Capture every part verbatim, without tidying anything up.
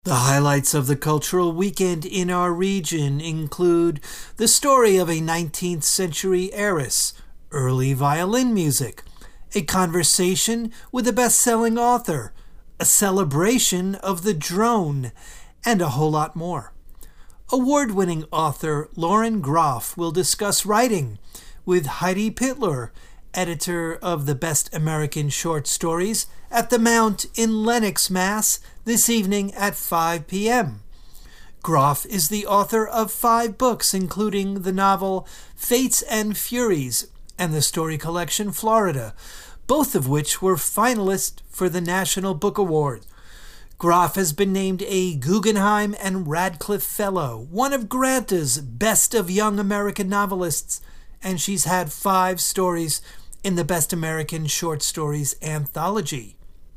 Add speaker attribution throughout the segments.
Speaker 1: The highlights of the cultural weekend in our region include the story of a nineteenth century heiress, early violin music, a conversation with a best-selling author, a celebration of the drone, and a whole lot more. Award-winning author Lauren Groff will discuss writing with Heidi Pittler, editor of the Best American Short Stories, at the Mount in Lenox, Mass, this evening at five p.m. Groff is the author of five books, including the novel Fates and Furies and the story collection Florida, both of which were finalists for the National Book Award. Groff has been named a Guggenheim and Radcliffe Fellow, one of Granta's Best of Young American Novelists, and she's had five stories in the Best American Short Stories Anthology.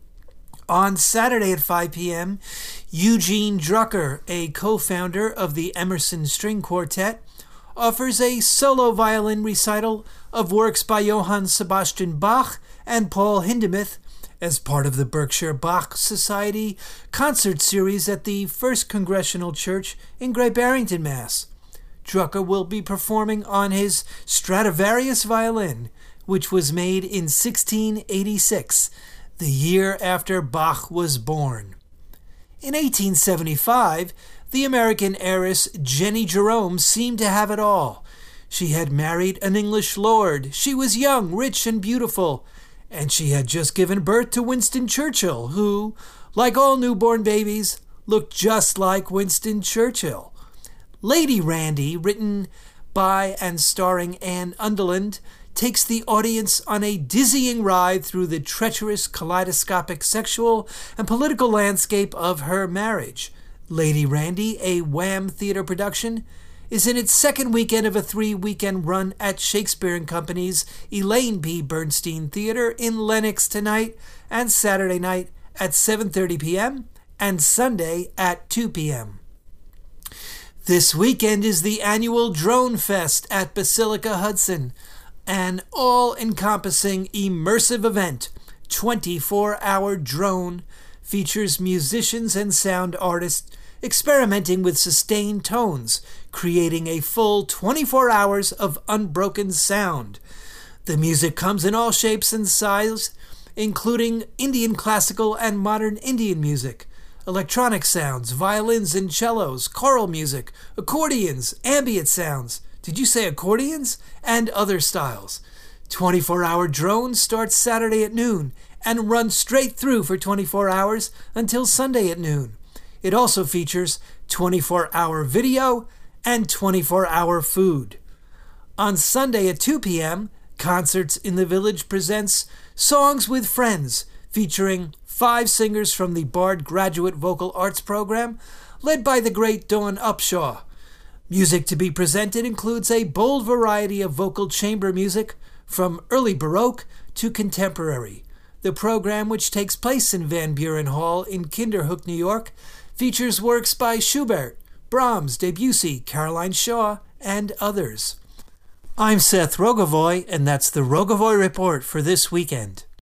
Speaker 1: On Saturday at five p.m., Eugene Drucker, a co-founder of the Emerson String Quartet, offers a solo violin recital of works by Johann Sebastian Bach and Paul Hindemith as part of the Berkshire Bach Society concert series at the First Congregational Church in Great Barrington, Mass. Drucker will be performing on his Stradivarius violin, which was made in sixteen eighty-six, the year after Bach was born. In eighteen seventy-five, the American heiress Jenny Jerome seemed to have it all. She had married an English lord, she was young, rich, and beautiful, and she had just given birth to Winston Churchill, who, like all newborn babies, looked just like Winston Churchill. Lady Randy, written by and starring Anne Underland, takes the audience on a dizzying ride through the treacherous kaleidoscopic sexual and political landscape of her marriage. Lady Randy, a Wham theater production, is in its second weekend of a three-weekend run at Shakespeare and Company's Elaine P. Bernstein Theater in Lenox tonight and Saturday night at seven thirty p.m. and Sunday at two p.m. This weekend is the annual Drone Fest at Basilica Hudson, an all-encompassing immersive event. twenty-four hour drone features musicians and sound artists experimenting with sustained tones, creating a full twenty-four hours of unbroken sound. The music comes in all shapes and sizes, including Indian classical and modern Indian music, electronic sounds, violins and cellos, choral music, accordions, ambient sounds. Did you say accordions? And other styles. twenty-four hour drone starts Saturday at noon and runs straight through for twenty-four hours until Sunday at noon. It also features twenty-four hour video and twenty-four hour food. On Sunday at two p.m., Concerts in the Village presents Songs with Friends, featuring five singers from the Bard Graduate Vocal Arts Program, led by the great Dawn Upshaw. Music to be presented includes a bold variety of vocal chamber music, from early Baroque to contemporary. The program, which takes place in Van Buren Hall in Kinderhook, New York, features works by Schubert, Brahms, Debussy, Caroline Shaw, and others. I'm Seth Rogovoy, and that's the Rogovoy Report for this weekend.